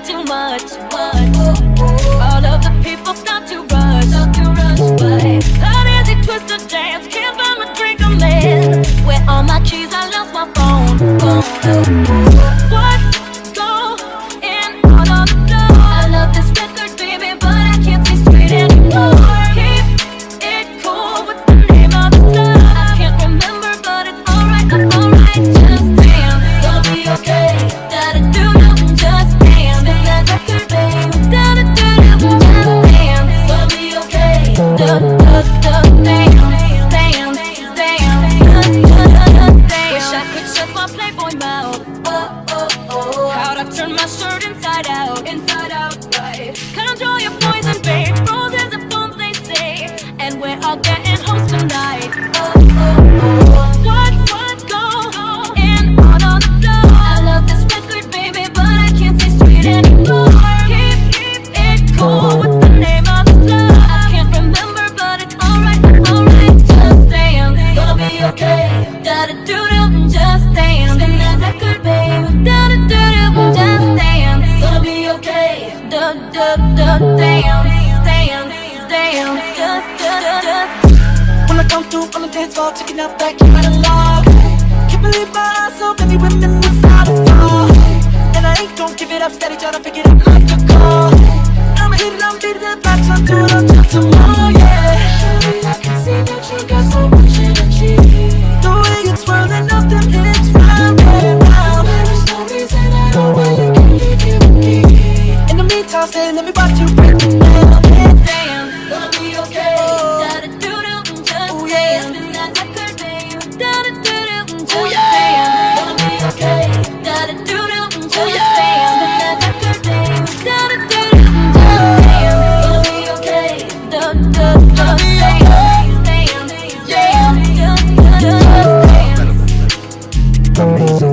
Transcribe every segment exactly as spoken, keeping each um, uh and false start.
bit too much. All of the people start to rush, but how does it twist to dance? Can't find my drink, I'm mad. Where all my keys? I lost my phone. What's going on on the floor? I love this record, baby, but I can't see straight anymore. Keep it cool. What's the name of the song? I can't remember, but it's alright, it's alright. Just dance, gonna be okay. Da da do do, just dance. Spin that record, baby. Da da do do, just dance, gonna be okay. Da da da, dance, dance, dance, just just dance. Wish I could shut my Playboy mouth. Oh oh oh, how'd I turn my shirt inside out, inside out, right? Control your poison, babe. Roses are bombs, they say, and we're all getting hoes tonight. Oh oh oh, what what's going on on the floor? I love this record, baby, but I can't see straight anymore. Keep keep it cool. What's the name of the song? I can't remember, but it's alright, alright. Just dance, gonna be okay. Da da do do, just dance. Spin that record, baby. Da da do do, just dance, gonna be okay. Da da da, dance, dance, dance, just da da da. When I come through on the dance floor, checking out that keep it alive. Can't believe my eyes, so many women without a flaw. And I ain't gon' give it up, steady tryna pick it up like a call. I'ma hit it, I'm beating it back, tryna do it until tomorrow, yeah. Surely I can see that you got so much energy. The way you're twirling up them hips, round and round. There is no reason at all why you can't leave here with me. In the meantime, say, let me watch you break it down. Dance, gonna be okay. Da da do do, just dance. Spin that record, baby. Da da do do, just dance, gonna be okay. Da da do do, just dance. Spin that record, baby. Da da do do, just dance, gonna be okay. Da da da, dance, dance, dance, just just dance.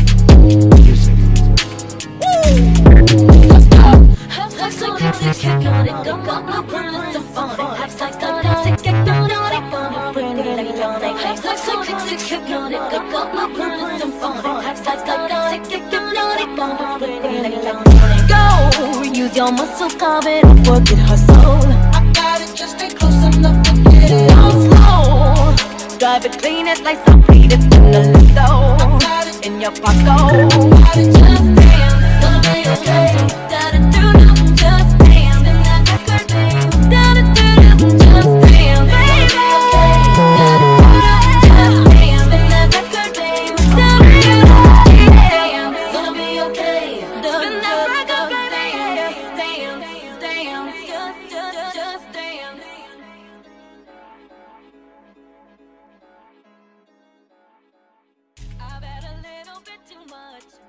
Go, use your muscle, carve it up, work it, hustle. I got it, just stay close enough to get it Go on. slow, drive it, clean it, like some beat it in the listo. In your pocket, just dance, gonna be okay. Da da do do, just dance. Spin that record, baby. Da da do do, just dance, baby. Da da do do, just dance. Spin that record, baby. Da da do do, dance, gonna be okay. Spin that record, baby. Dance, dance, just just just dance. I've had a little bit too much.